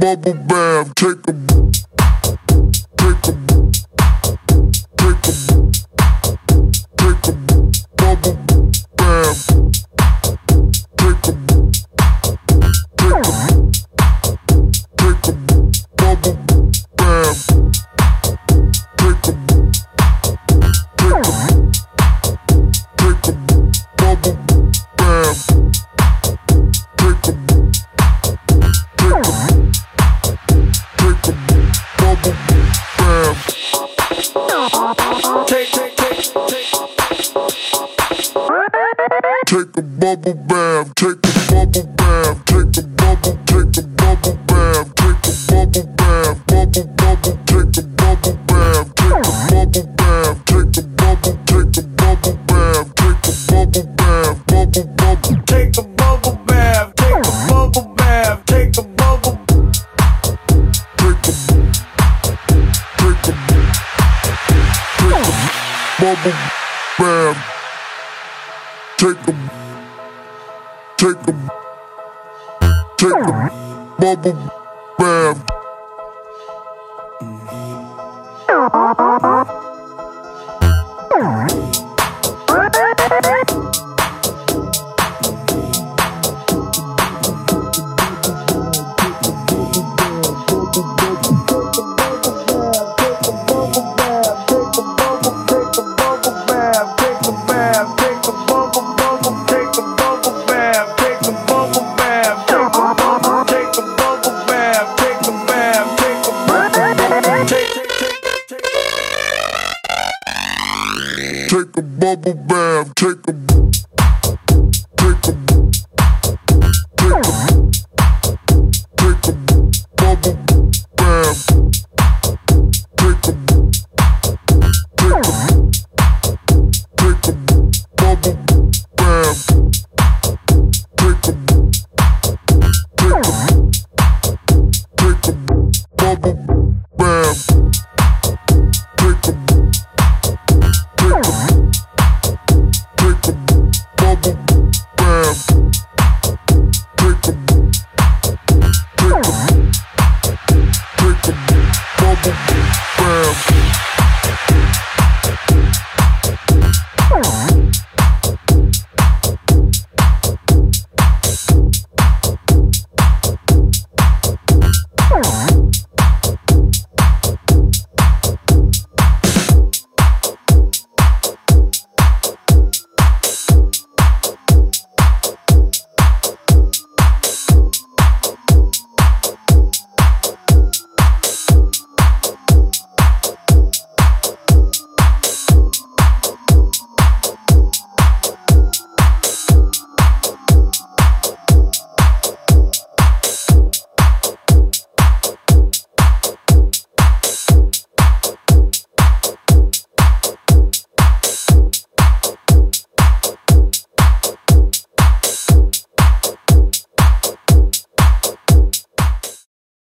bubble bath, take a bubble bath, take a bubble bath, take a bubble bath, take a Take a bubble bath, take a bubble bath, take a bubble bath, take a bubble bath, take a bubble bath, take a bubble bath, take a bubble bath, take a bubble bath, take a bubble bath, take a bubble bath, take a bubble bath, take a bubble, take a bubble bath. Take a bubble bath. Take a bubble bath, take a